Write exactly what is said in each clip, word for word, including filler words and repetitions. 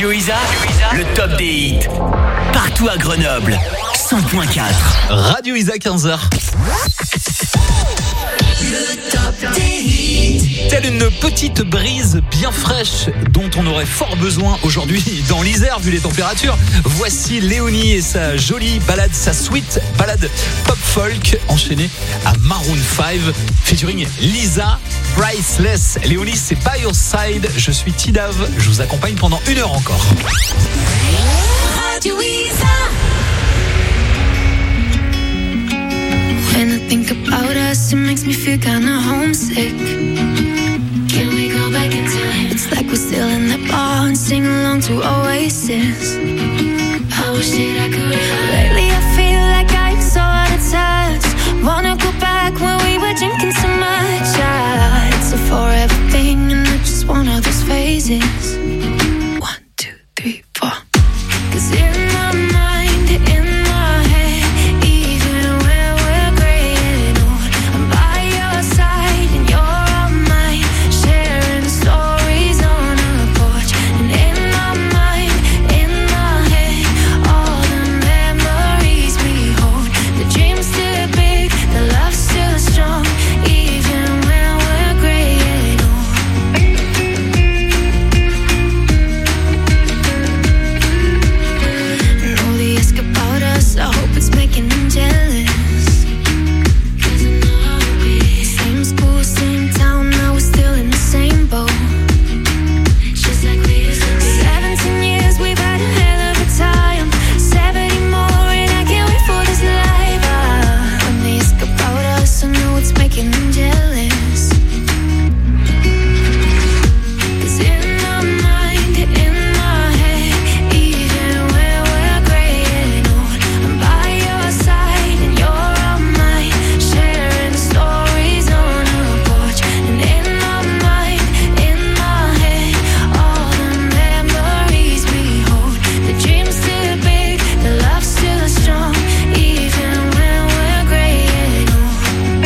Radio Isa, le top des hits. Partout à Grenoble, cent point quatre. Radio Isa, quinze heures. Le top des hits. Telle une petite brise bien fraîche dont on aurait fort besoin aujourd'hui dans l'Isère vu les températures. Voici Léonie et sa jolie balade, sa sweet balade pop folk enchaînée à Maroon five featuring Lisa, Priceless. Léonie, c'est By Your Side. Je suis Tidav. Je vous accompagne pendant une heure encore. Radio Isa. When I think about us, it makes me feel kinda homesick. Can we go back in time? It's like we're still in that bar and sing along to Oasis. I wish that I could. Lately I feel like I'm so out of touch. Wanna go back when we were drinking so much. Ah, it's a forever thing and it's just one of those phases. One, two, three, four. 'Cause in my mind, in my head, even when we're graying old, I'm by your side and you're on mine, sharing stories on a porch. And in my mind, in my head, all the memories we hold. The dream's still big, the love's still strong, even when we're graying old. Know the ask about us, I hope it's making them jealous. 'Cause I know how it be. Same school, same town, now we're still in the same boat. Just like we used to be. Seventeen years, we've had a hell of a time. Seventy more, and I can't wait for this life. Ah, when they ask about us, I know it's making them jealous. 'Cause in my mind, in my head, even when we're graying old, I'm by your side and you're on mine, sharing stories on a porch. And in my mind, in my head, all the memories we hold. The dream's still big, the love's still strong, even when we're graying old.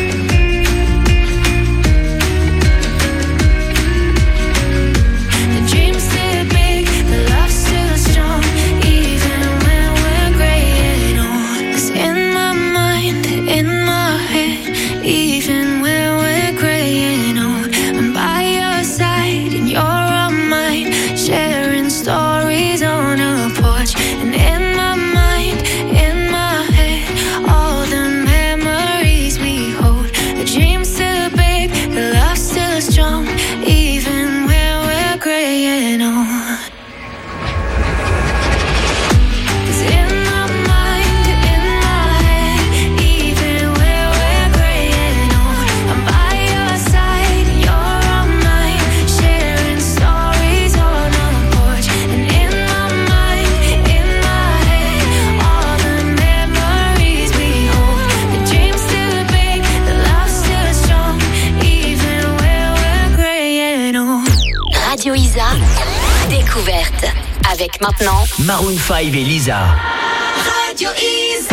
The dream's still big, the love's still strong, even when we're graying old. 'Cause in my mind, in my head, even when we're graying old, I'm by your side and you're on mine, sharing stories on a porch. And in my mind, in my head, all the memories we hold. The dream's still big, the love's still strong, even when we're graying old. 'Cause in my mind, in my head, even when we're graying old, I'm by your side and you're on mine, sharing stories on a porch. And in my mind, in my head, all the memories we hold. The dream's still big, the love's still strong, even when we're graying old. Radio Isa, découverte. Avec maintenant Maroon five et Lisa. Radio Isa.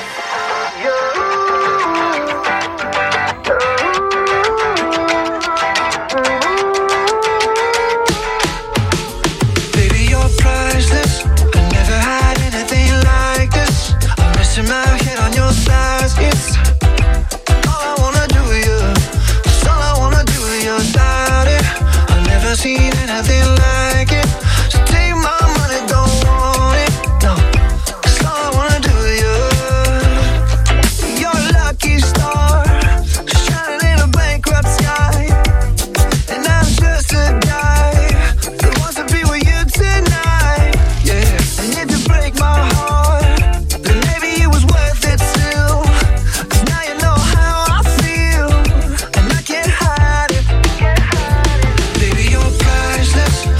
Baby, you're priceless. I never had anything like this. I'm resting my head on your thighs. It's all I wanna do with you. It's all I wanna do with your body. I've never seen anything like it. So take my money, don't want it. No, it's all I wanna do with you. You're a lucky star, shining in a bankrupt sky. And I'm just a guy that wants to be with you tonight. Yeah, and if you break my heart, then maybe it was worth it still. 'Cause now you know how I feel, and I can't hide it. Baby, you're priceless.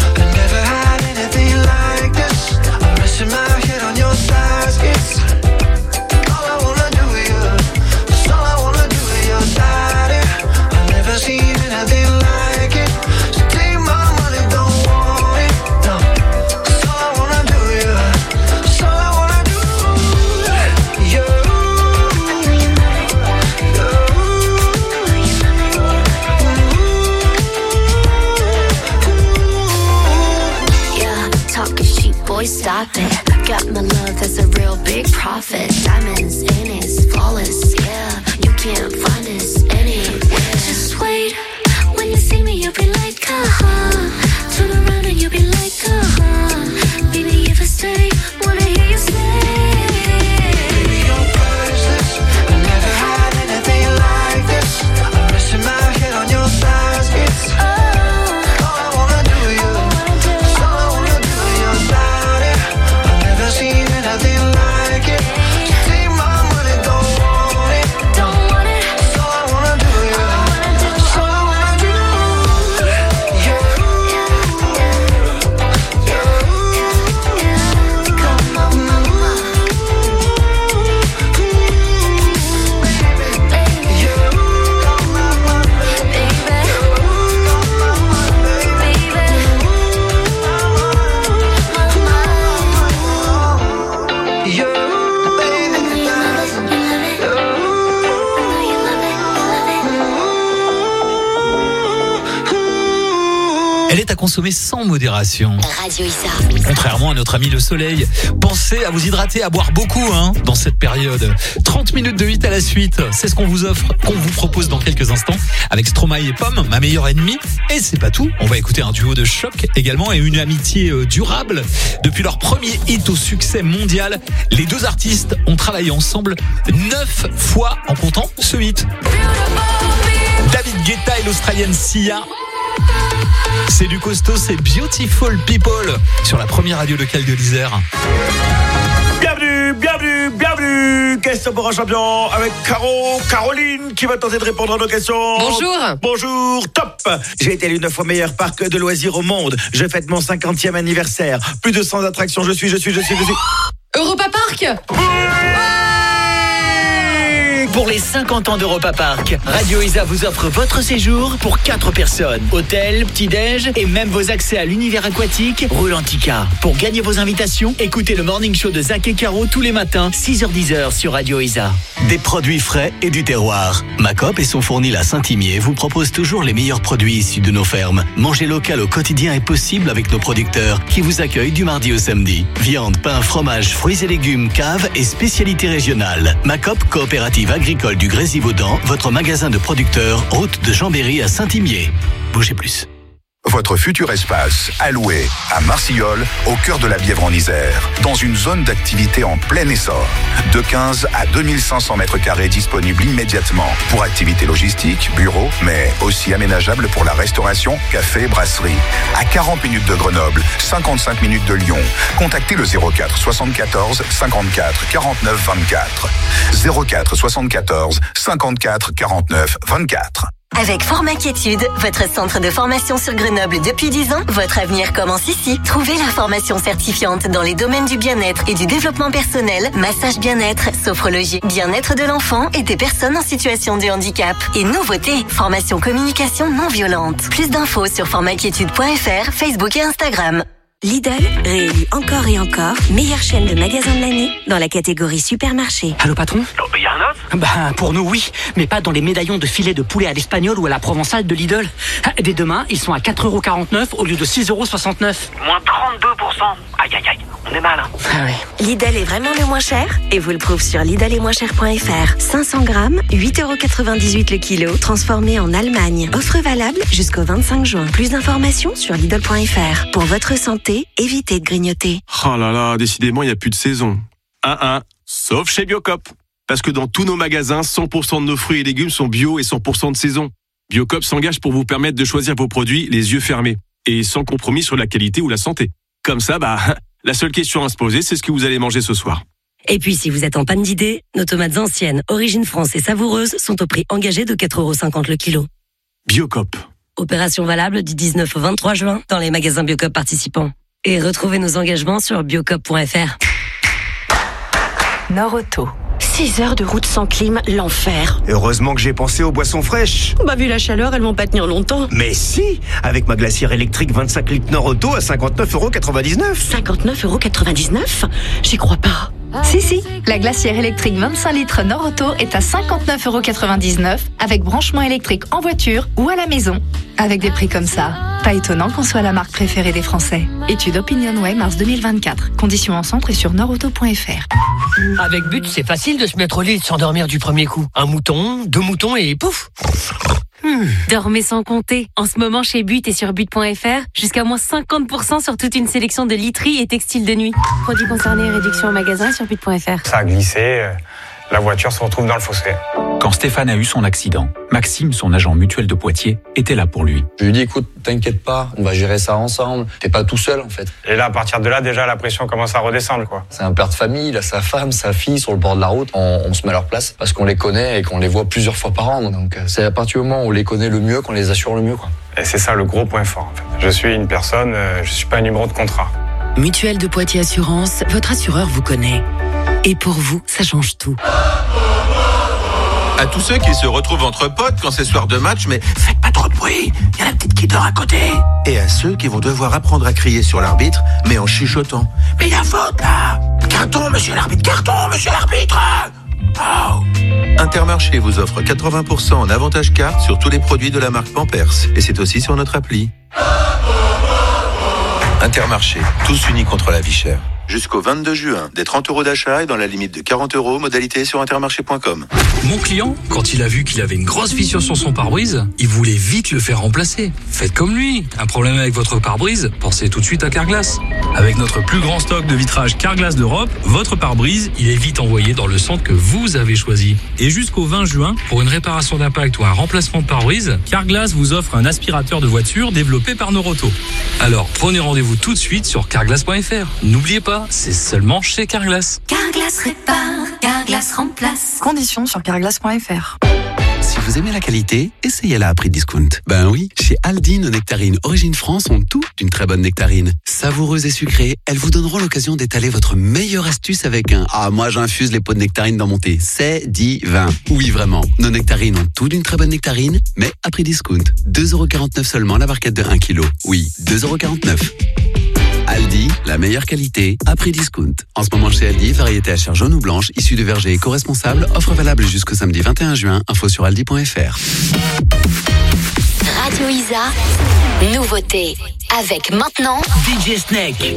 stop it. Got my love, that's a real big profit. Diamonds in it, flawless, yeah. You can't find this anywhere. Just wait, when you see me, you'll be like, uh-huh. Turn around and you'll be like, uh-huh. Baby, if I stay, wanna hear you say. Baby, you're priceless. I never had anything like this. I'm resting my head on your thighs. It's all I wanna do with you. It's all I wanna do with your body. I've never seen anything like it. Just take my money, don't want it. Don't want it. It's all I wanna do with you. It's all I wanna do. You, Come on, mama. Elle est à consommer sans modération. Radio Isa. Contrairement à notre ami le soleil, pensez à vous hydrater, à boire beaucoup hein, dans cette période. trente minutes de hit à la suite, c'est ce qu'on vous offre, qu'on vous propose dans quelques instants avec Stromae et Pomme, ma meilleure ennemie. Et c'est pas tout, on va écouter un duo de choc également et une amitié durable. Depuis leur premier hit au succès mondial, les deux artistes ont travaillé ensemble neuf fois en comptant ce hit. David Guetta et l'Australienne Sia. C'est du costaud, c'est Beautiful People sur la première radio locale de l'Isère. Bienvenue, bienvenue, bienvenue. Question pour un champion avec Caro, Caroline qui va tenter de répondre à nos questions. Bonjour. Bonjour, top. J'ai été l'une fois meilleur parc de loisirs au monde. Je fête mon cinquantième anniversaire. Plus de cent attractions. Je suis, je suis, je suis, je suis. Europa Park. Pour les cinquante ans d'Europa Park, Radio Isa vous offre votre séjour pour quatre personnes. Hôtel, petit-déj et même vos accès à l'univers aquatique Rolantica. Pour gagner vos invitations, écoutez le Morning Show de Zach et Caro tous les matins, six heures dix sur Radio Isa. Des produits frais et du terroir. Macop et son fournil à Saint-Imier vous proposent toujours les meilleurs produits issus de nos fermes. Manger local au quotidien est possible avec nos producteurs qui vous accueillent du mardi au samedi. Viande, pain, fromage, fruits et légumes, cave et spécialités régionales. Macop, coopérative agricole du Grésivaudan, votre magasin de producteurs, route de Chambéry à Saint-Imier. Bougez plus. Votre futur espace, alloué à Marcillol, au cœur de la Bièvre en Isère, dans une zone d'activité en plein essor. De quinze à deux mille cinq cents mètres carrés disponibles immédiatement pour activités logistiques, bureaux, mais aussi aménageables pour la restauration, café, brasserie. À quarante minutes de Grenoble, cinquante-cinq minutes de Lyon. Contactez le zéro quatre soixante-quatorze cinquante-quatre quarante-neuf vingt-quatre. zéro quatre soixante-quatorze cinquante-quatre quarante-neuf vingt-quatre. Avec Formaquiétude, votre centre de formation sur Grenoble depuis dix ans, votre avenir commence ici. Trouvez la formation certifiante dans les domaines du bien-être et du développement personnel, massage bien-être, sophrologie, bien-être de l'enfant et des personnes en situation de handicap. Et nouveauté, formation communication non violente. Plus d'infos sur formaquiétude point f r, Facebook et Instagram. Lidl, réélu encore et encore, meilleure chaîne de magasins de l'année dans la catégorie supermarché. Allô patron ? Il y a un autre ? Bah pour nous oui, mais pas dans les médaillons de filet de poulet à l'espagnol ou à la provençale de Lidl. Dès demain, ils sont à quatre euros quarante-neuf au lieu de six euros soixante-neuf. Moins trente-deux pour cent. Aïe aïe aïe, on est mal. Hein. Ah ouais. Lidl est vraiment le moins cher et vous le prouve sur lidl et moins cher point f r. cinq cents grammes, huit euros quatre-vingt-dix-huit le kilo, transformé en Allemagne. Offre valable jusqu'au vingt-cinq juin. Plus d'informations sur lidl point f r. Pour votre santé, évitez de grignoter. Oh là là, décidément, il n'y a plus de saison. Un un, sauf chez Biocop. Parce que dans tous nos magasins, cent pour cent de nos fruits et légumes sont bio et cent pour cent de saison. Biocop s'engage pour vous permettre de choisir vos produits les yeux fermés et sans compromis sur la qualité ou la santé. Comme ça, bah, la seule question à se poser, c'est ce que vous allez manger ce soir. Et puis, si vous êtes en panne d'idées, nos tomates anciennes, origine France et savoureuses sont au prix engagé de quatre euros cinquante le kilo. Biocop. Opération valable du dix-neuf au vingt-trois juin dans les magasins Biocop participants. Et retrouvez nos engagements sur biocop point f r. Nord-Auto. six heures de route sans clim, l'enfer. Heureusement que j'ai pensé aux boissons fraîches. Bah vu la chaleur, elles vont pas tenir longtemps. Mais si, avec ma glacière électrique vingt-cinq litres Nord-Auto à cinquante-neuf euros quatre-vingt-dix-neuf. cinquante-neuf euros quatre-vingt-dix-neuf ? J'y crois pas. Si, si, la glacière électrique vingt-cinq litres Nord-Auto est à cinquante-neuf euros quatre-vingt-dix-neuf avec branchement électrique en voiture ou à la maison. Avec des prix comme ça, Pas étonnant qu'on soit la marque préférée des Français. Étude OpinionWay mars deux mille vingt-quatre. Conditions en centre et sur nordauto point f r. Avec But, c'est facile de se mettre au lit et de s'endormir du premier coup. Un mouton, deux moutons et pouf. Hmm. Dormez sans compter. En ce moment, chez But et sur but point f r, jusqu'à moins cinquante pour cent sur toute une sélection de literie et textiles de nuit. Produits concernés, réduction en magasin sur but point f r. Ça a glissé, euh, la voiture se retrouve dans le fossé. Quand Stéphane a eu son accident, Maxime, son agent mutuel de Poitiers, était là pour lui. Je lui ai dit, écoute, t'inquiète pas, on va gérer ça ensemble. T'es pas tout seul, en fait. Et là, à partir de là, déjà, la pression commence à redescendre, quoi. C'est un père de famille, il a sa femme, sa fille sur le bord de la route. On, on se met à leur place parce qu'on les connaît et qu'on les voit plusieurs fois par an. Donc, c'est à partir du moment où on les connaît le mieux qu'on les assure le mieux, quoi. Et c'est ça le gros point fort, en fait. Je suis une personne, euh, je suis pas un numéro de contrat. Mutuelle de Poitiers Assurance, votre assureur vous connaît. Et pour vous, ça change tout. À tous ceux qui se retrouvent entre potes quand c'est soir de match, mais faites pas trop de bruit, il y a la petite qui dort à côté. Et à ceux qui vont devoir apprendre à crier sur l'arbitre, mais en chuchotant. Mais il y a faute là. Carton, monsieur l'arbitre, carton, monsieur l'arbitre. Oh. Intermarché vous offre quatre-vingts pour cent en avantage carte sur tous les produits de la marque Pampers. Et c'est aussi sur notre appli. Intermarché, tous unis contre la vie chère. Jusqu'au vingt-deux juin, des trente euros d'achat et dans la limite de quarante euros, modalité sur intermarché point com. Mon client, quand il a vu qu'il avait une grosse fissure sur son pare-brise, il voulait vite le faire remplacer. Faites comme lui. Un problème avec votre pare-brise, pensez tout de suite à Carglass. Avec notre plus grand stock de vitrage Carglass d'Europe, votre pare-brise, il est vite envoyé dans le centre que vous avez choisi. Et jusqu'au vingt juin, pour une réparation d'impact ou un remplacement de pare-brise, Carglass vous offre un aspirateur de voiture développé par Noroto. Alors, prenez rendez-vous tout de suite sur carglass point f r. N'oubliez pas, c'est seulement chez Carglass. Carglass répare, Carglass remplace. Conditions sur carglass point f r. Si vous aimez la qualité, essayez-la à prix discount. Ben oui, chez Aldi, nos nectarines Origine France ont tout d'une très bonne nectarine. Savoureuses et sucrées, elles vous donneront l'occasion d'étaler votre meilleure astuce avec un « Ah, moi j'infuse les pots de nectarines dans mon thé, c'est divin ». Oui, vraiment, nos nectarines ont tout d'une très bonne nectarine, mais à prix discount. deux euros quarante-neuf seulement la barquette de un kilo. Oui, deux euros quarante-neuf. Aldi, la meilleure qualité, à prix discount. En ce moment chez Aldi, variété à chair jaune ou blanche, issue de verger éco-responsable, offre valable jusqu'au samedi vingt et un juin, info sur aldi point f r. Radio Isa, nouveauté. Avec maintenant D J Snake.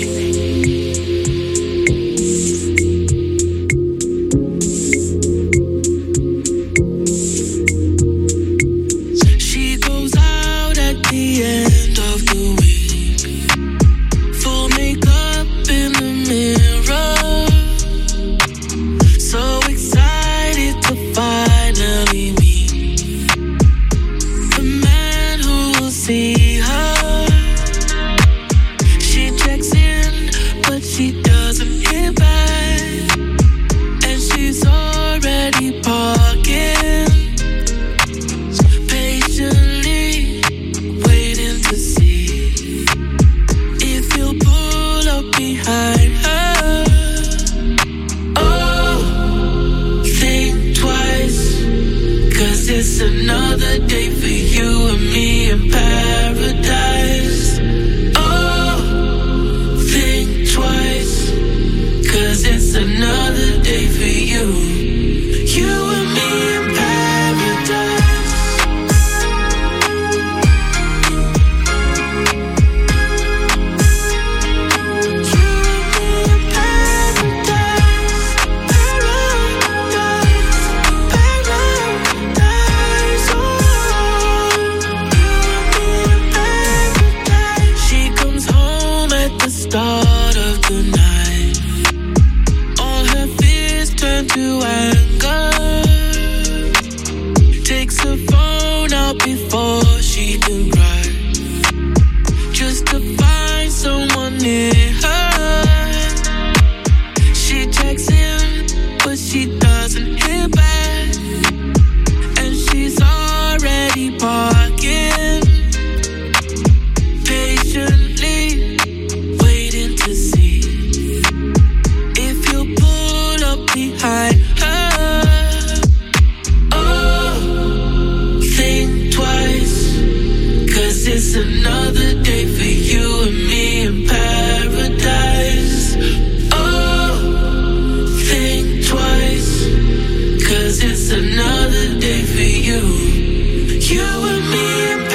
It's another day for you and me in paradise. Oh, think twice, cause it's another day for you. You and me in paradise. Start of the night, all her fears turn to anger. Takes her phone out before she can cry, just to find someone near her. She checks in, but she doesn't hear back, and she's already parking patiently, behind her. Oh, think twice, cause it's another day for you and me in paradise. Oh, think twice, cause it's another day for you. You and me in paradise.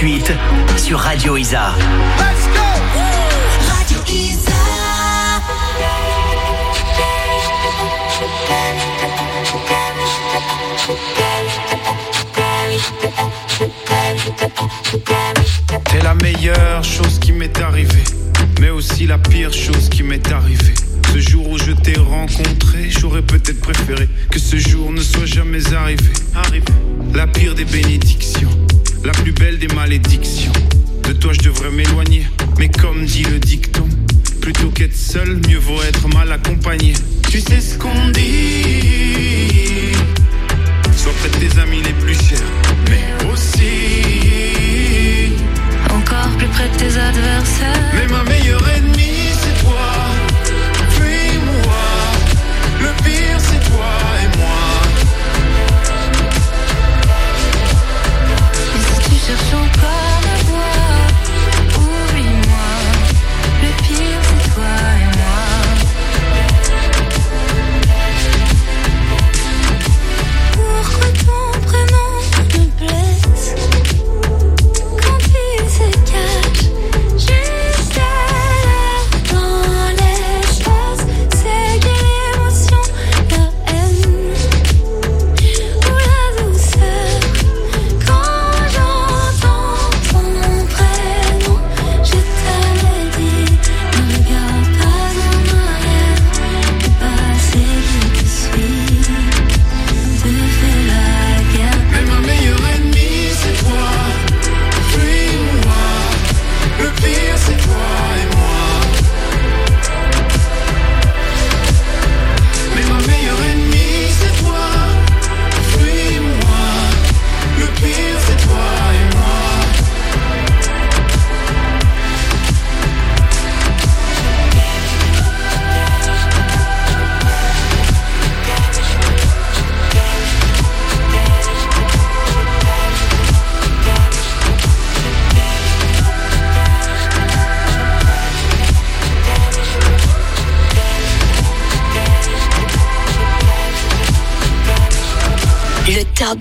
suite sur Radio Isa. Let's go! Radio Isa. T'es la meilleure chose qui m'est arrivée, mais aussi la pire chose qui m'est arrivée. Ce jour où je t'ai rencontré, j'aurais peut-être préféré que ce jour ne soit jamais arrivé. Arrivé. La pire des bénédictions, la plus belle des malédictions. De toi je devrais m'éloigner, mais comme dit le dicton, plutôt qu'être seul, mieux vaut être mal accompagné. Tu sais ce qu'on dit, sois près de tes amis les plus chers, mais aussi encore plus près de tes adversaires. Mais ma meilleure ennemie c'est toi, puis moi. Le pire c'est toi et moi. Et si tu cherches encore la voie, oublie-moi. Le pire c'est toi et moi. Pourquoi ton prénom me blesse quand il se cache juste à l'heure dans les choses? C'est quelle émotion, la haine ou la douceur? Quand j'entends ton prénom, je t'avais dit, ne regarde pas en arrière. Le passé qui te suit te fait la guerre. Mais ma meilleure ennemie c'est toi, puis moi. Le pire c'est toi et moi. Mais ma meilleure ennemie c'est toi, puis moi. Le pire c'est toi et moi. Le top.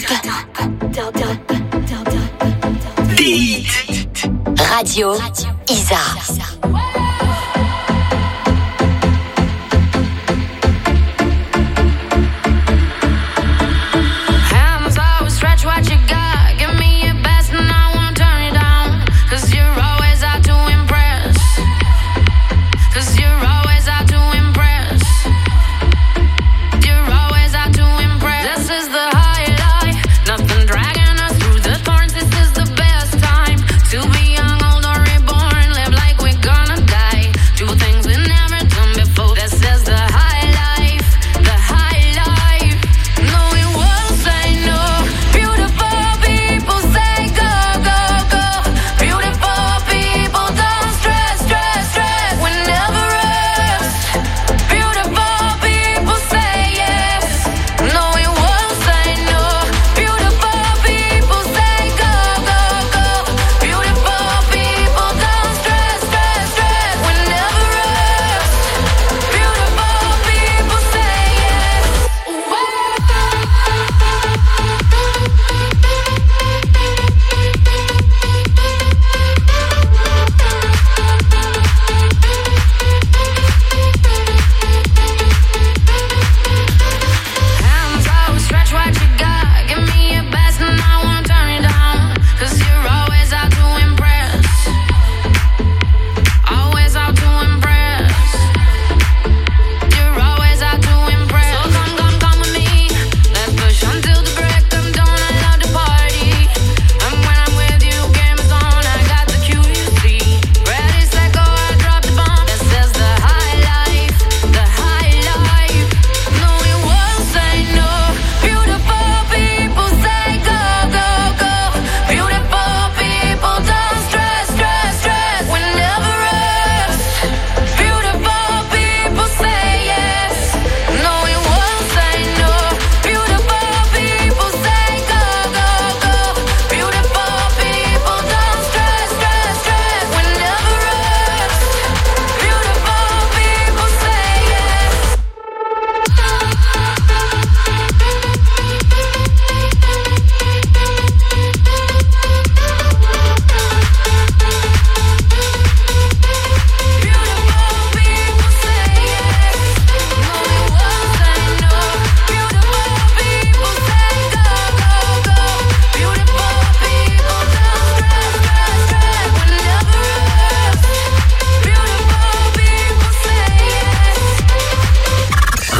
Des hits. Radio Isa. Hands always stretch what you got. Give me your best and I won't turn it down. Cause you're always out to impress. Cause you're always out to impress. You're always out to impress. This is the highlight. Nothing dragging us through the thorns. This is the best time to be young, old or reborn. Live like we're gone.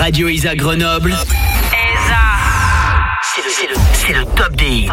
Radio Isa Grenoble. C'est le, c'est le, c'est le top des hits.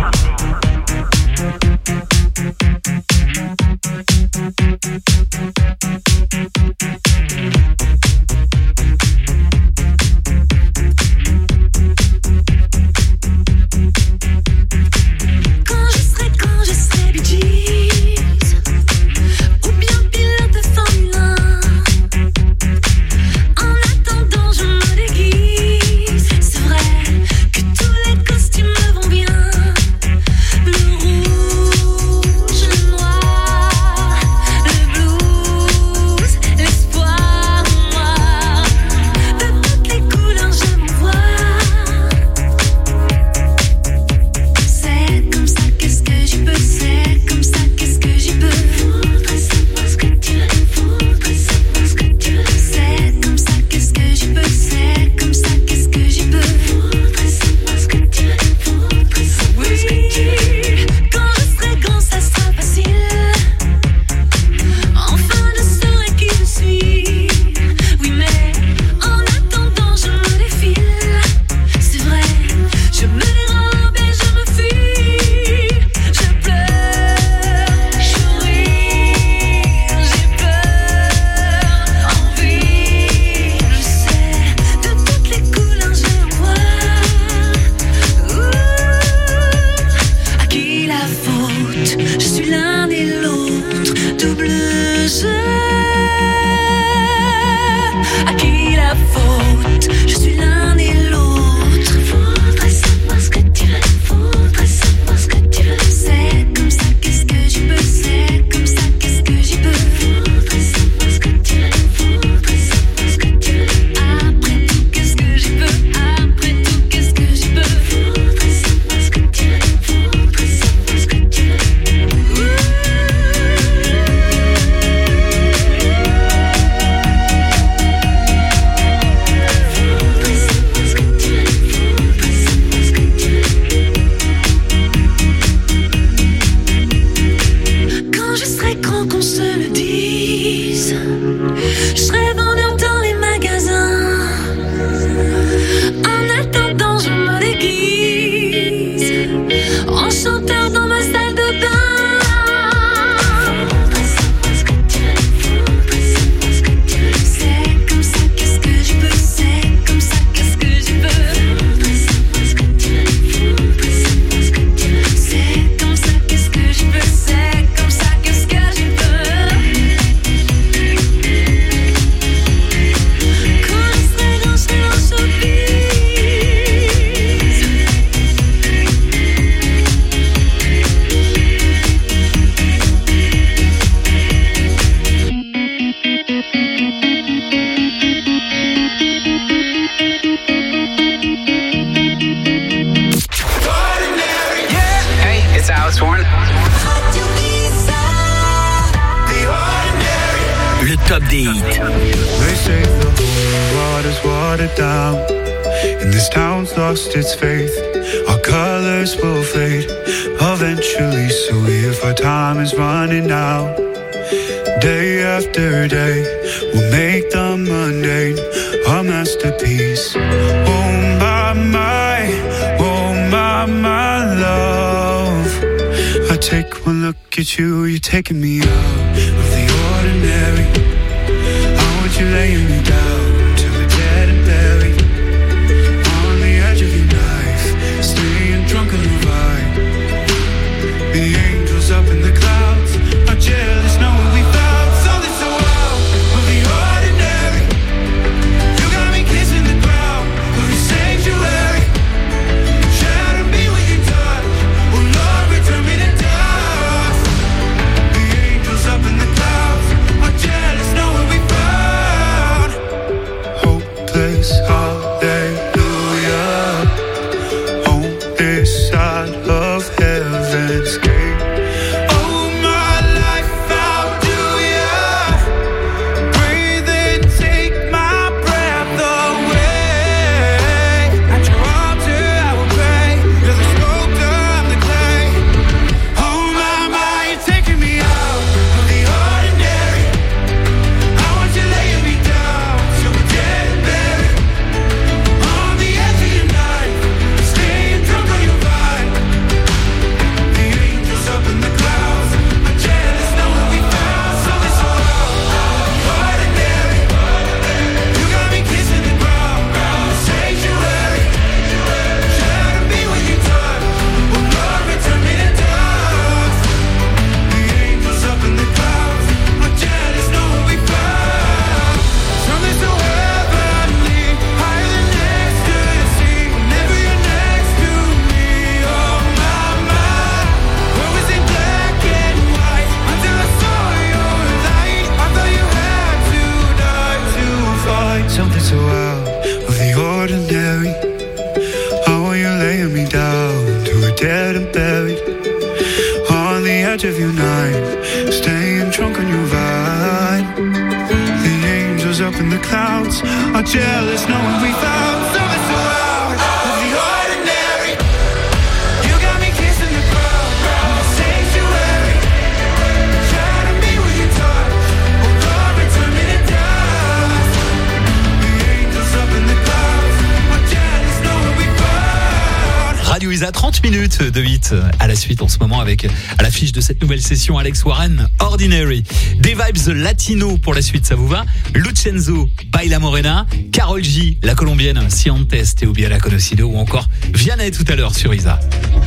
top des hits. They say the whole world is watered down, and this town's lost its faith. Our colors will fade eventually, so if our time is running out, day after day, we'll make the mundane a masterpiece. Oh my, my, oh my, my love, I take one look at you, you're taking me out of the ordinary. I want you laying me down till we're dead and buried, on the edge of your knife, staying drunk on the vibe. The angels up in the clouds are jealous knowing we found something so out of the ordinary. You got me kissing the ground of the sanctuary. Shatter me with your touch, oh Lord, return me to dust. The angels up in the clouds are jealous knowing we found clouds are jealous knowing we found something so out of the ordinary. You got me kissing the ground, sanctuary. Trying to be with your touch, oh Lord, return me to dust. The angels up in the clouds are jealous knowing we found. Radio Isa, trente minutes de hit à la suite en ce moment avec à l'affiche de cette nouvelle session Alex Warren, Ordinary. Des vibes latino pour la suite, ça vous va? Lucenzo, Baila Morena, Karol G, la colombienne, Si Antes Te Hubiera Conocido ou encore Vianney tout à l'heure sur Isa.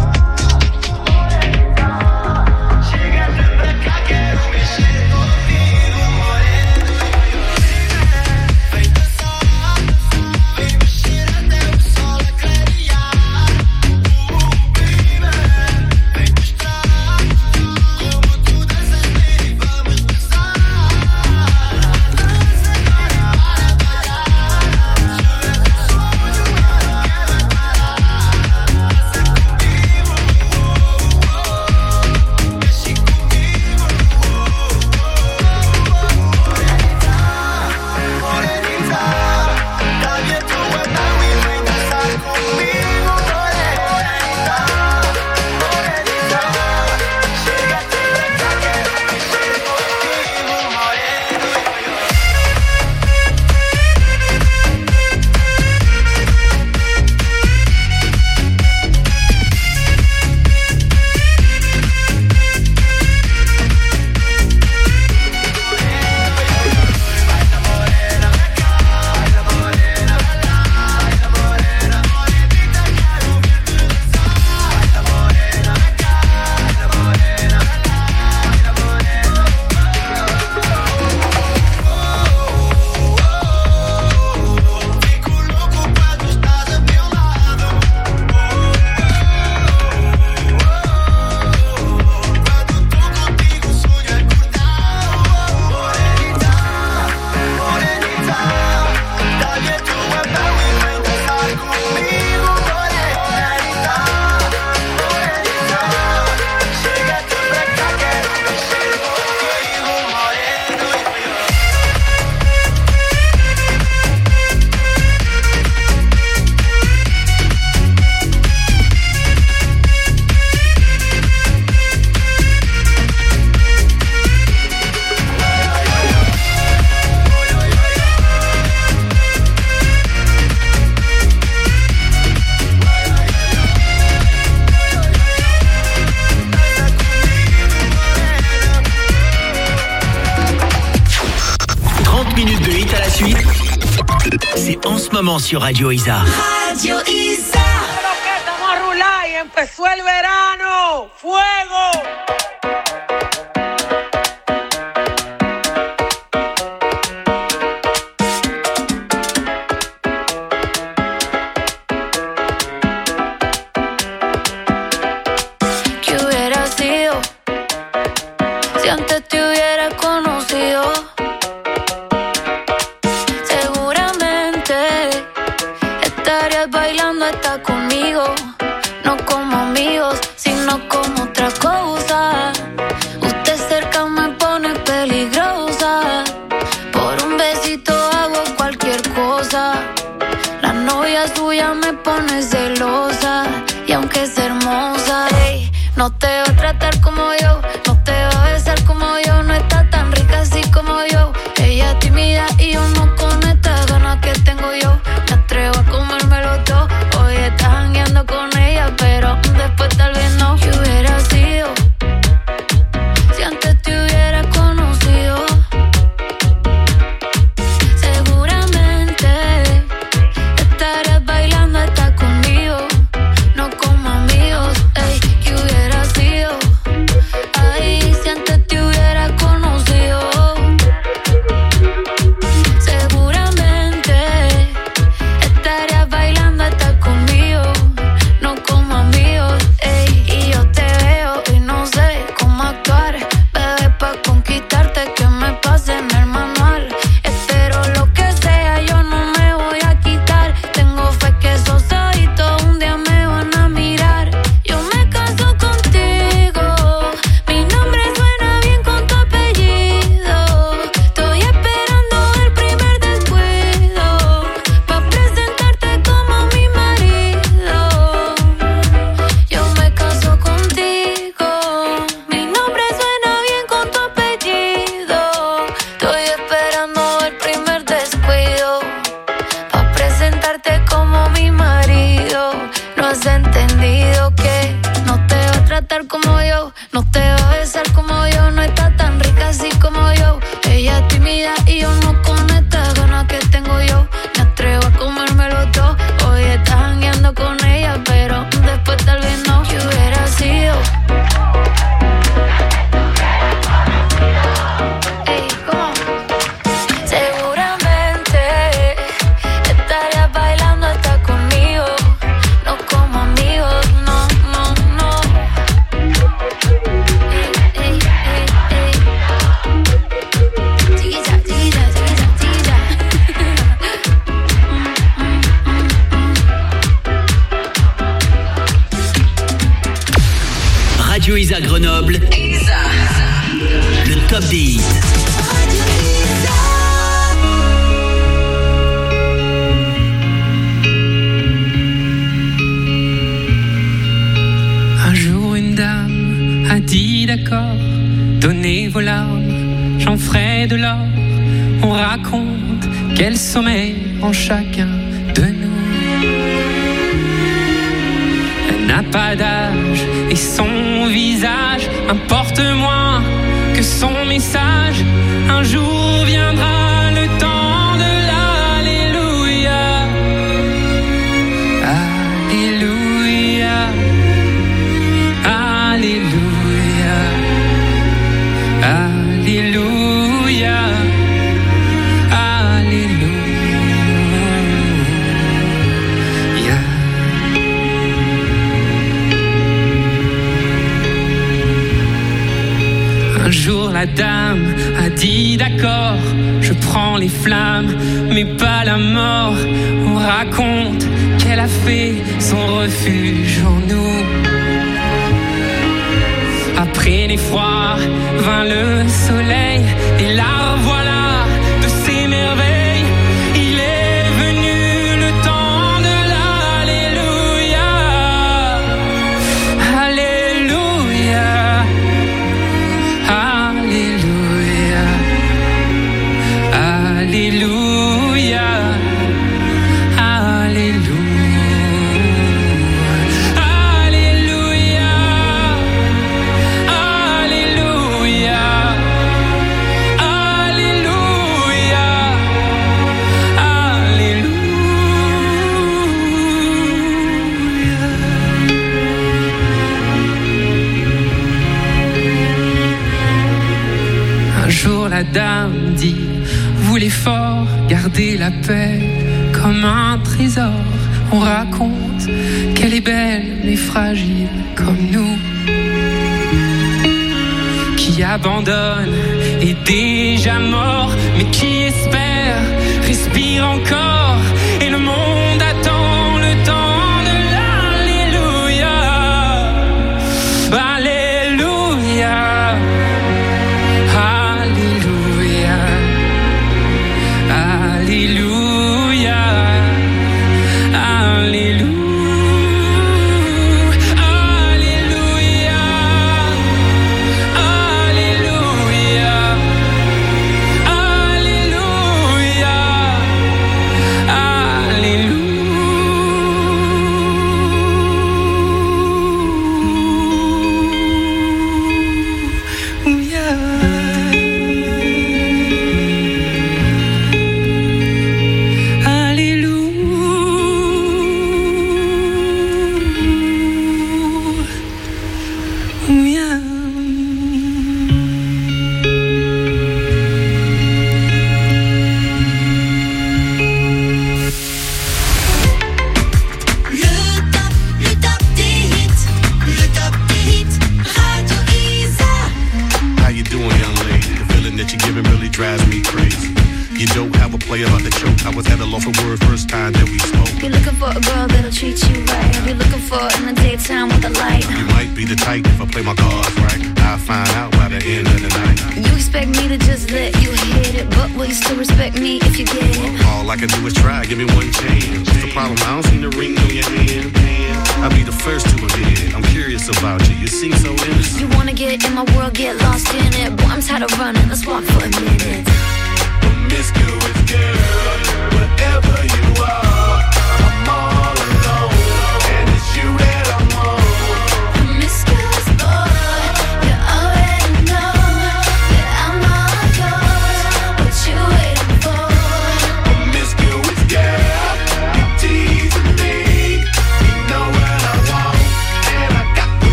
Sur Radio Isa. Radio Isa. Pero que estamos a rular y empezó el verano. ¡Fuego! ¿Qué hubiera sido si antes te hubiera conocido? Bailando está conmigo, no como amigos, sino como otra cosa. Usted cerca me pone peligrosa, por un besito hago cualquier cosa. La novia suya me pone celosa, y aunque es hermosa, ey, no te va a tratar como yo, no te va a besar como yo, no está tan rica así como yo. Ella es tímida y yo no con estas ganas que tengo yo. Me atrevo a comérmelo todo. Hoy estás jangueando con ella, pero después tal vez no. ¿Qué hubiera sido si antes te hubiera conocido? Seguramente estarías bailando hasta conmigo, no como amigos. Ey, ¿qué hubiera sido? à Grenoble, le top des hits. Un jour une dame a dit d'accord, donnez vos larmes, j'en ferai de l'or. On raconte quel sommeil en chacun de nous. Elle n'a pas d'âge et son visage importe moins que son message. Un jour viendra le temps de l'Alléluia. Alléluia. Alléluia. Alléluia. Alléluia. Un jour la dame a dit d'accord, je prends les flammes, mais pas la mort. On raconte qu'elle a fait son refuge en nous. Après l'effroi vint le soleil, et la voilà de ses merveilles. Il est venu le temps de l'Alléluia. Alléluia. Alléluia. Alléluia. La dame dit, voulez fort garder la paix comme un trésor. On raconte qu'elle est belle mais fragile comme nous, qui abandonne est déjà mort, mais qui espère respire encore. Et le monde attend le temps de l'Alléluia. Alléluia. Alléluia, Alléluia, Alléluia, Alléluia, Alléluia,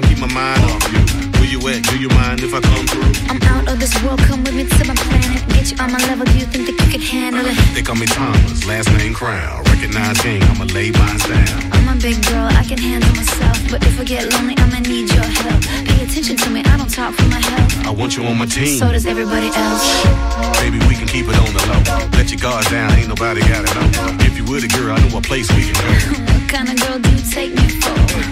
Get on my level, do you think that you can handle it? They call me Thomas, last name Crown. Recognize game, I'ma lay mine down. I'm a big girl, I can handle myself. But if I get lonely, I'ma need your help. Pay attention to me, I don't talk for my health. I want you on my team. So does everybody else. Baby, we can keep it on the low. Let your guard down, ain't nobody gotta know. If you with a girl, I know what place we can go. What kind of girl do you take me for?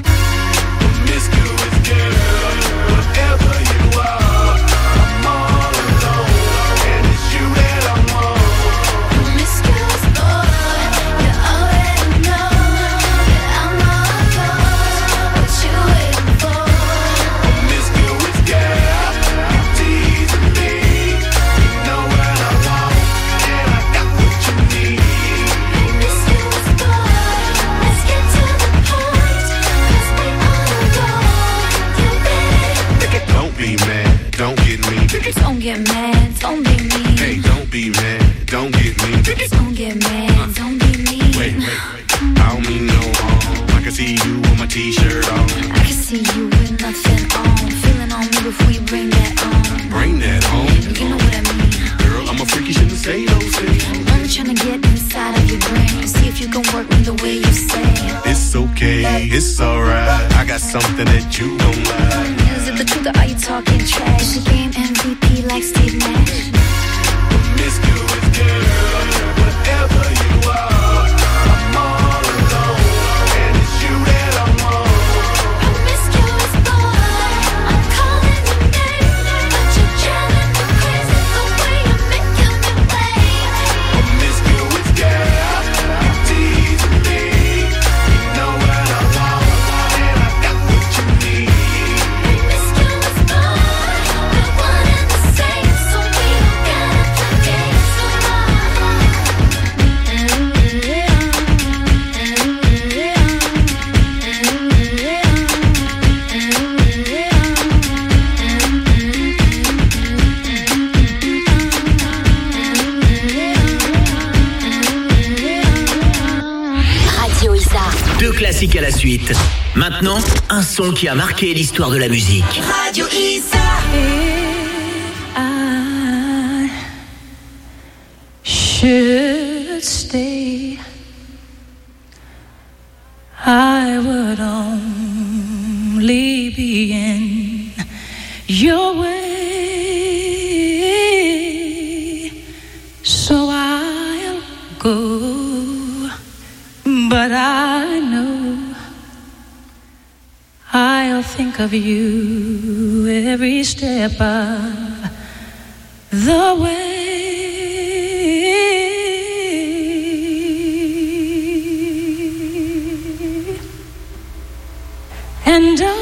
Promiscuous girl, whatever you are, I'm all alone, and it's you that I want. Promiscuous boy, you already know that I'm all yours. What you waiting for? Promiscuous girl, you teasing me. You know what I want, and I got what you need. Promiscuous boy, let's get to the point, 'cause we all know you ready. Don't be mad, don't get me. Don't get mad, don't be mean. Hey, don't be mad, don't get me. Don't get mad, don't be mean. Wait, wait, wait. I don't mean no harm. I can see you with my t-shirt on. I can see you with nothing on. Feeling on me before you bring that on. Bring that home. You know what I mean. Girl, I'm a freak, you shouldn't say those things. I'm trying to get inside of your brain. See if you can work me the way you say. It's okay, it's alright. I got something that you don't like. Is it the truth or are you talking trash? Is your game M V P like Steve Nash? Promiscuous girl, whatever you are, I'm all alone, and it's you that I want. Promiscuous boy, I'm calling your name, but you're driving me crazy the way you're making me wait. Promiscuous girl, you teasing me. You know what I want, and I got what you need. Promiscuous boy, we're one and the same, so we don't gotta play games no more. Radio Isa. Deux classiques à la suite. Maintenant, un son qui a marqué l'histoire de la musique. Radio Isa. I should stay, I would only be in your way, so I'll go, but I know I'll think of you every step of the way. And I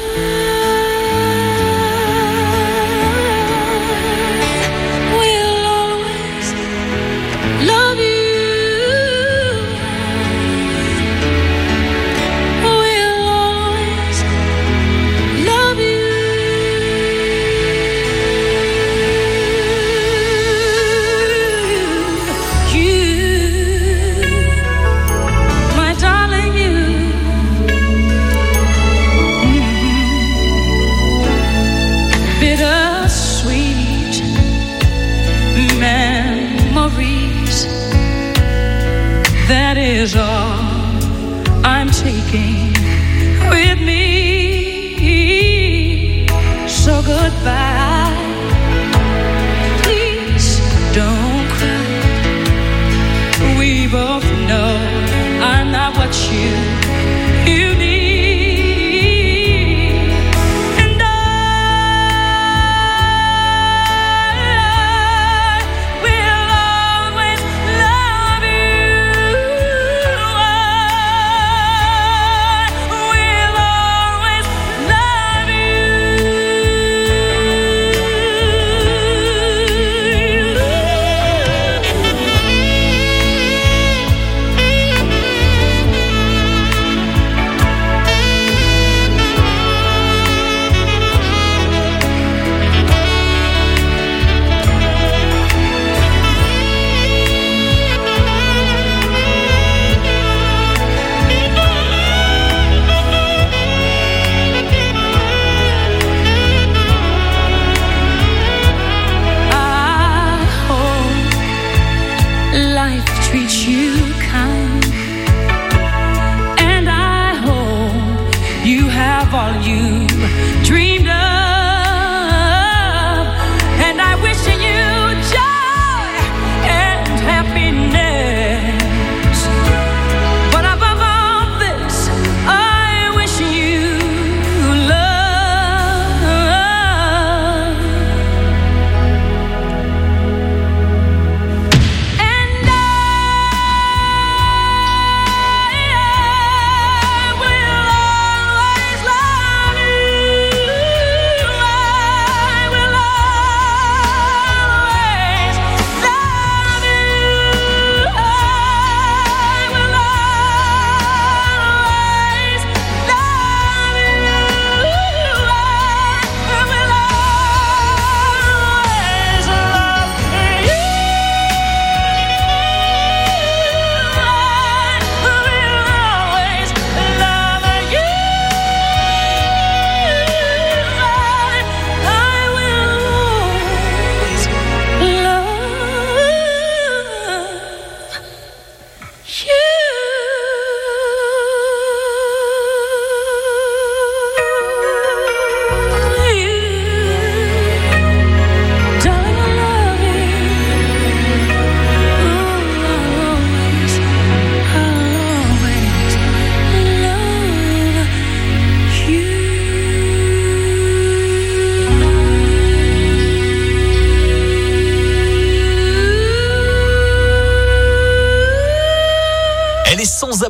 will always love you. Will always love you. You, my darling, you. Bittersweet memories, that is all I'm taking with me. So goodbye, please don't cry. We both know I'm not what you you need.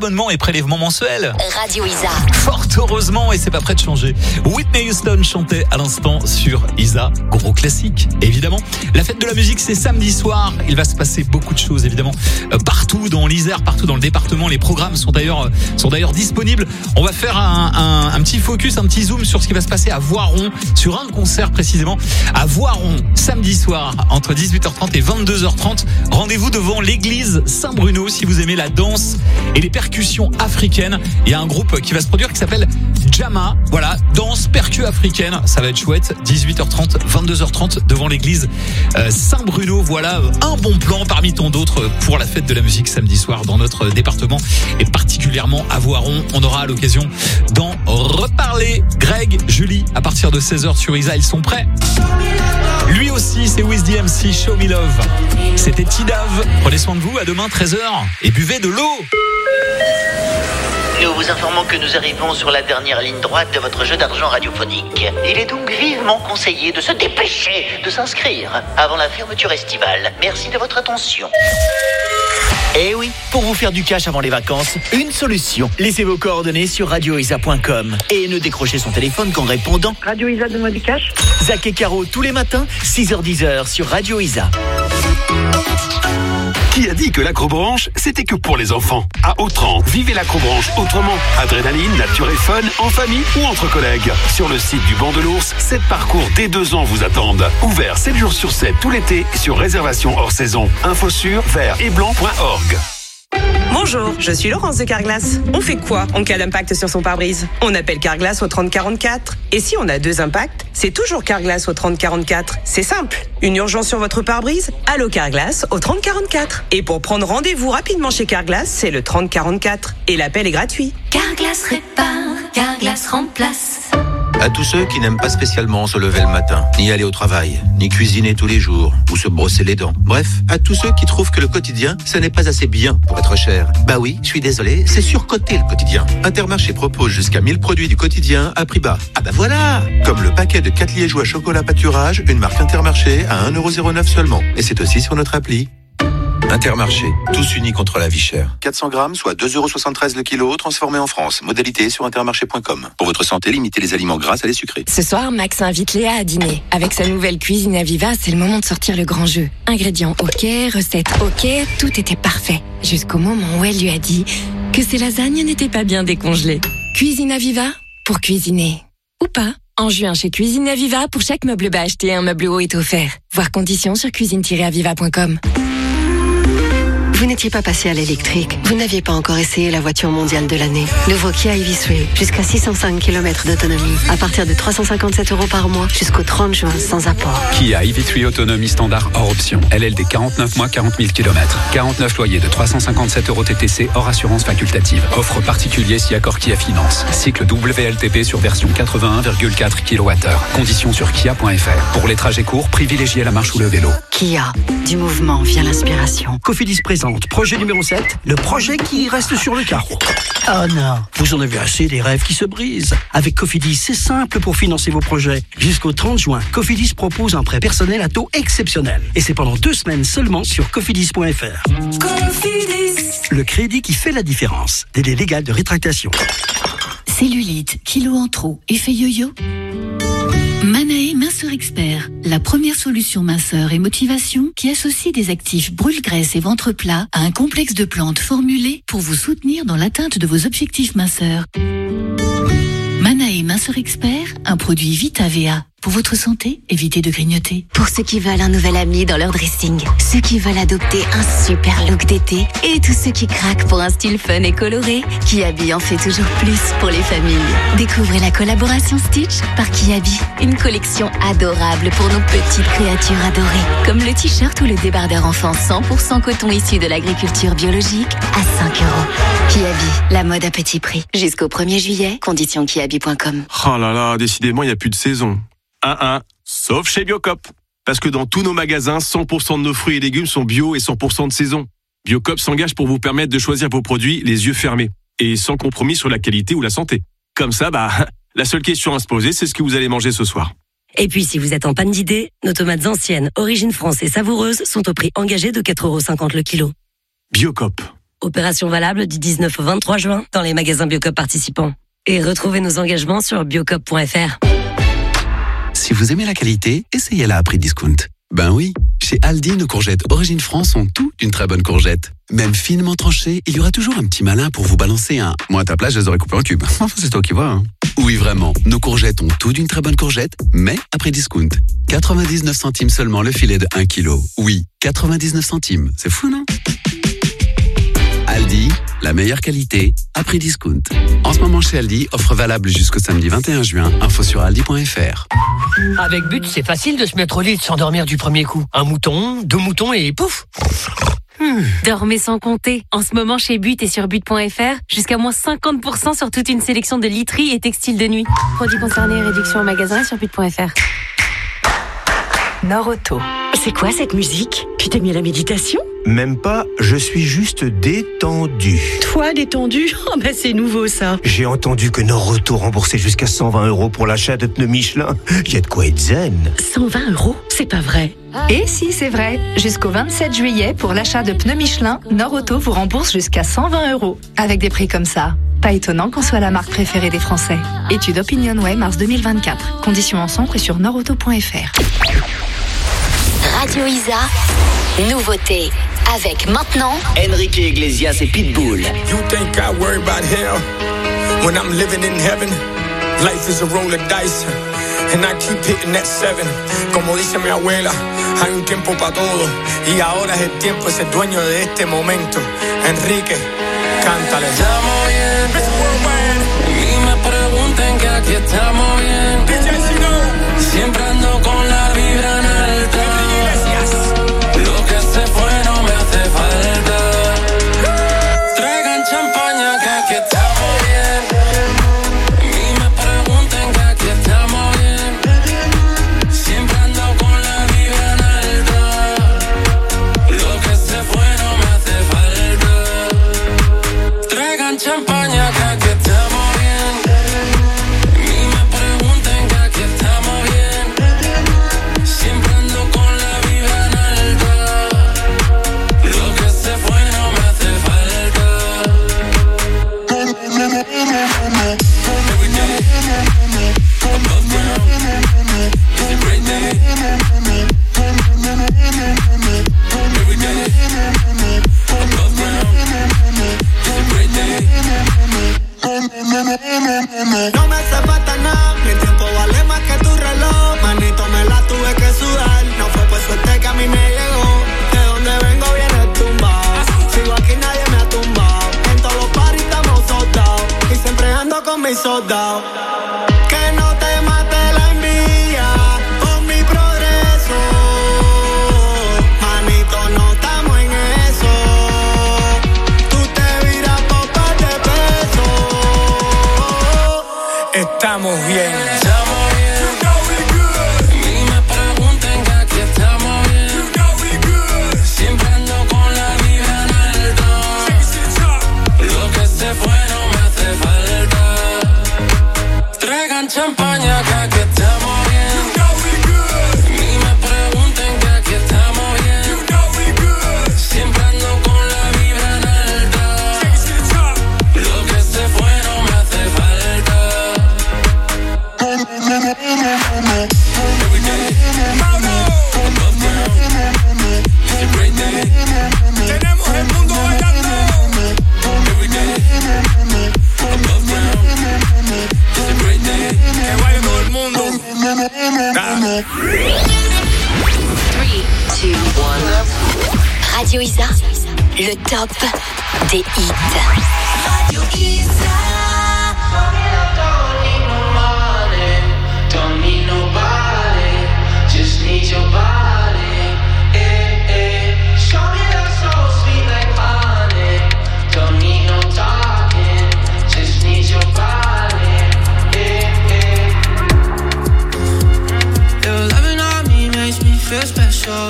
abonnements et prélèvements mensuels. Radio Isa. Fort heureusement, et c'est pas prêt de changer. Whitney Houston chantait à l'instant sur Isa, gros classique. Évidemment, la fête de la musique, c'est samedi soir. Il va se passer beaucoup de choses, évidemment, euh, partout dans l'Isère, partout dans le département. Les programmes sont d'ailleurs sont d'ailleurs disponibles. On va faire un, un, un petit focus, un petit zoom sur ce qui va se passer à Voiron, sur un concert précisément à Voiron, samedi soir, entre dix-huit heures trente et vingt-deux heures trente. Rendez-vous devant l'église Saint-Bruno si vous aimez la danse et les percussions africaines. Il y a un groupe qui va se produire qui s'appelle Jama. Voilà, danse percu africaine. Ça va être chouette. dix-huit heures trente, vingt-deux heures trente devant l'église euh, Saint-Bruno. Voilà un bon plan parmi tant d'autres pour la fête de la musique samedi soir dans notre département et particulièrement à Voiron. On aura l'occasion d'en reparler. Greg, Julie, à partir de seize heures sur Isa, ils sont prêts. Lui aussi, c'est Wiz D M C, Show Me Love. C'était T-Dave. Prenez soin de vous, à demain treize heures et buvez de l'eau. Nous vous informons que nous arrivons sur la dernière ligne droite de votre jeu d'argent radiophonique. Il est donc vivement conseillé de se dépêcher de s'inscrire avant la fermeture estivale. Merci de votre attention. Eh oui, pour vous faire du cash avant les vacances, une solution. Laissez vos coordonnées sur radio isa point com et ne décrochez son téléphone qu'en répondant Radio Isa, donne-moi du cash. Zach et Caro tous les matins, six heures dix sur Radio Isa. Qui a dit que l'acrobranche, c'était que pour les enfants? À Autran, vivez l'acrobranche autrement. Adrénaline, nature et fun, en famille ou entre collègues. Sur le site du Banc de l'Ours, sept parcours dès deux ans vous attendent. Ouvert sept jours sur sept tout l'été sur réservation hors saison. Info sur vert et blanc point org. Bonjour, je suis Laurence de Carglass. On fait quoi en cas d'impact sur son pare-brise? On appelle Carglass au trente quarante-quatre. Et si on a deux impacts, c'est toujours Carglass au trente quarante-quatre. C'est simple. Une urgence sur votre pare-brise? Allô Carglass au trente quarante-quatre. Et pour prendre rendez-vous rapidement chez Carglass, c'est le trente quarante-quatre. Et l'appel est gratuit. Carglass répare, Carglass remplace. À tous ceux qui n'aiment pas spécialement se lever le matin, ni aller au travail, ni cuisiner tous les jours, ou se brosser les dents. Bref, à tous ceux qui trouvent que le quotidien, ce n'est pas assez bien pour être cher. Bah oui, je suis désolé, c'est surcoté le quotidien. Intermarché propose jusqu'à mille produits du quotidien à prix bas. Ah bah voilà! Comme le paquet de quatre liégeois chocolat pâturage, une marque Intermarché à un euro zéro neuf seulement. Et c'est aussi sur notre appli. Intermarché, tous unis contre la vie chère. quatre cents grammes, soit deux euros soixante-treize le kilo, transformé en France. Modalité sur intermarché point com. Pour votre santé, limitez les aliments gras à les sucrés. Ce soir, Max invite Léa à dîner. Avec sa nouvelle cuisine Aviva, c'est le moment de sortir le grand jeu. Ingrédients ok, recettes ok, tout était parfait. Jusqu'au moment où elle lui a dit que ses lasagnes n'étaient pas bien décongelées. Cuisine Aviva, pour cuisiner. Ou pas. En juin, chez Cuisine Aviva, pour chaque meuble bas acheté, un meuble haut est offert. Voir conditions sur cuisine tiret aviva point com. Vous n'étiez pas passé à l'électrique. Vous n'aviez pas encore essayé la voiture mondiale de l'année. Nouveau Kia e-V trois, jusqu'à six cent cinq kilomètres d'autonomie. À partir de trois cent cinquante-sept euros par mois, jusqu'au trente juin, sans apport. Kia e-V trois autonomie standard hors option. L L D quarante-neuf mois, quarante mille kilomètres. quarante-neuf loyers de trois cent cinquante-sept euros T T C hors assurance facultative. Offre particulier si accord Kia Finance. Cycle W L T P sur version quatre-vingt-un virgule quatre kilowattheures. Conditions sur kia point f r. Pour les trajets courts, privilégiez la marche ou le vélo. Kia, du mouvement vient l'inspiration. Cofidis présente projet numéro sept, le projet qui reste sur le carreau. Oh non, vous en avez assez des rêves qui se brisent. Avec Cofidis, c'est simple pour financer vos projets. Jusqu'au trente juin, Cofidis propose un prêt personnel à taux exceptionnel. Et c'est pendant deux semaines seulement sur cofidis point f r. Cofidis, le crédit qui fait la différence. Délai légal de rétractation. Cellulite, kilos en trop, effet yo-yo. Manae Minceur Expert, la première solution minceur et motivation qui associe des actifs brûle-graisse et ventre plat à un complexe de plantes formulées pour vous soutenir dans l'atteinte de vos objectifs minceurs. Manae Minceur Expert, un produit Vita V A. Pour votre santé, évitez de grignoter. Pour ceux qui veulent un nouvel ami dans leur dressing, ceux qui veulent adopter un super look d'été et tous ceux qui craquent pour un style fun et coloré, Kiabi en fait toujours plus pour les familles. Découvrez la collaboration Stitch par Kiabi, une collection adorable pour nos petites créatures adorées, comme le t-shirt ou le débardeur enfant cent pour cent coton issu de l'agriculture biologique à cinq euros. Kiabi, la mode à petit prix. Jusqu'au premier juillet, conditions kiabi point com. Oh là là, décidément, il n'y a plus de saison. Un un, sauf chez Biocop. Parce que dans tous nos magasins, cent pour cent de nos fruits et légumes sont bio et cent pour cent de saison. Biocop s'engage pour vous permettre de choisir vos produits les yeux fermés et sans compromis sur la qualité ou la santé. Comme ça, bah, la seule question à se poser, c'est ce que vous allez manger ce soir. Et puis, si vous êtes en panne d'idées, nos tomates anciennes, origine France et savoureuses sont au prix engagé de quatre euros cinquante le kilo. Biocop. Opération valable du dix-neuf au vingt-trois juin dans les magasins Biocop participants. Et retrouvez nos engagements sur biocop point f r. Si vous aimez la qualité, essayez-la à prix discount. Ben oui, chez Aldi, nos courgettes Origine France sont tout d'une très bonne courgette. Même finement tranchées, il y aura toujours un petit malin pour vous balancer un « moi à ta place, je les aurais coupés en cubes ». Enfin, c'est toi qui vois. Hein. Oui, vraiment, nos courgettes ont tout d'une très bonne courgette, mais à prix discount. quatre-vingt-dix-neuf centimes seulement le filet de un kilo. Oui, quatre-vingt-dix-neuf centimes. C'est fou, non ? Aldi, la meilleure qualité, à prix discount. En ce moment chez Aldi, offre valable jusqu'au samedi vingt et un juin. Info sur aldi point f r. Avec But, c'est facile de se mettre au lit et de s'endormir du premier coup. Un mouton, deux moutons et pouf. Hmm. Dormez sans compter. En ce moment chez But et sur but point f r, jusqu'à moins cinquante pour cent sur toute une sélection de literie et textiles de nuit. Produits concernés, réduction en magasin et sur but point f r. Nord-Auto. C'est quoi cette musique? Tu t'es mis à la méditation? Même pas, je suis juste détendu. Toi, détendu? Oh bah c'est nouveau ça. J'ai entendu que Nord-Auto remboursait jusqu'à cent vingt euros pour l'achat de pneus Michelin. Y a de quoi être zen. cent vingt euros? C'est pas vrai. Et si, c'est vrai. Jusqu'au vingt-sept juillet, pour l'achat de pneus Michelin, Nord-Auto vous rembourse jusqu'à cent vingt euros. Avec des prix comme ça. Pas étonnant qu'on soit la marque préférée des Français. Étude OpinionWay, mars deux mille vingt-quatre. Conditions en centre et sur nord auto point f r. Radio Isa, nouveauté. Avec maintenant Enrique Iglesias et Pitbull. You think I worry about hell when I'm living in heaven? Life is a roll of dice and I keep hitting that seven. Como dice mi abuela, hay un tiempo para todo y ahora es el tiempo, es el dueño de este momento. Enrique, cántale. Estamos bien, y me pregunten que aquí estamos bien. Siempre ando con la vibra en alta. Lo que se fue no me hace falta. Traigan champaña que aquí estamos bien. Y me pregunten que aquí estamos bien. Siempre ando con la vibra en alta. Lo que se fue no me hace falta. Traigan champaña que aquí estamos bien. Y me pregunten que aquí estamos bien. Siempre ando con la vibra en alta. Lo que se fue no me hace falta. Every day, above ground, it's a great day. Every day, above ground, it's a great day. No me hace falta nada, mi tiempo vale más que tu reloj. Manito, me la tuve que sudar. No fue por suerte que a mí me llegó. De donde vengo viene tumbado. Sigo aquí, nadie me ha tumbado. En todos los paris estamos soldados. Y siempre ando con mis soldados. Que no te mate la envidia por mi progreso. Manito, no estamos en eso. Tú te viras por par de pesos. Estamos bien. Estamos bien. Y me pregunten que aquí estamos bien. Siempre ando con la vibra en alta. Lo que se fue no me hace falta. Traigan champaña que aquí estamos bien. Y me pregunten que aquí estamos bien. Siempre ando con la vibra en alta. Lo que se fue no me hace falta. Every day, above ground, it's a great day. Tenemos el mundo bailando. Every day, above ground, it's a great day. Que baile todo el mundo. three, two, one. Radio Isa, le top des hits. Radio Isa. Don't need nobody, just need your body. Eh, eh. Show me that soul sweet like honey. Don't need no talking, just need your body. Eh, eh. Your loving on me makes me feel special.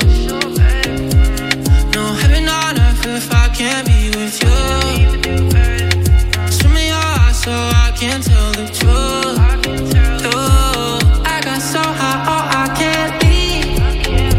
No heaven on earth if I can't be with you. Show me your eyes so I can tell the truth. Ooh, I got so high, oh I can't leave.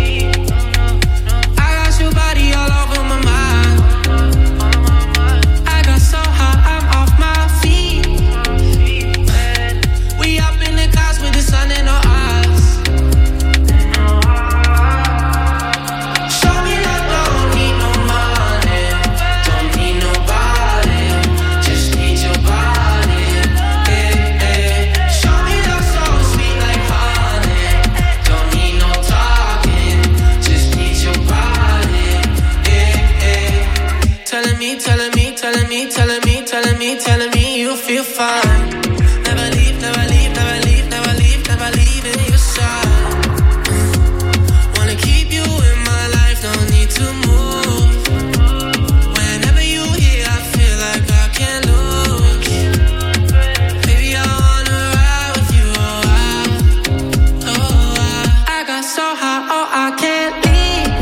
me, telling me, telling me, telling me, telling me, telling me you feel fine. Never leave, never leave, never leave, never leave, never leave in your side. Wanna keep you in my life, don't need to move. Whenever you here, I feel like I can't lose. Baby, I wanna ride with you, oh, I, oh, I, I got so high, oh, I can't leave.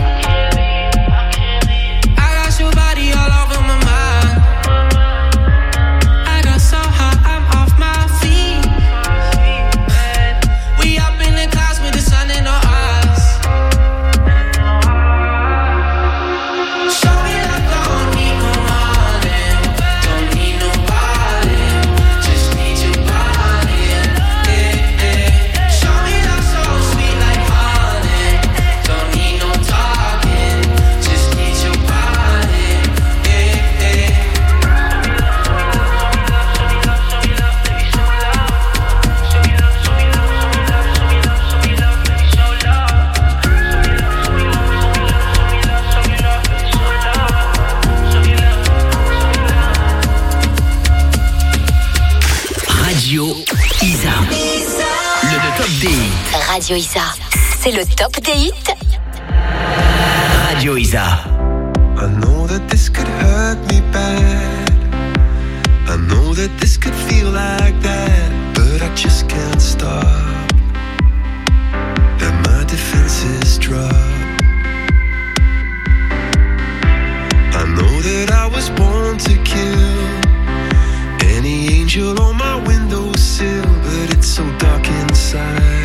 Radio Isa, c'est le top des hits. Radio Isa. I know that this could hurt me bad. I know that this could feel like that, but I just can't stop. And my defenses drop. I know that I was born to kill any angel on my windowsill, but it's so dark inside.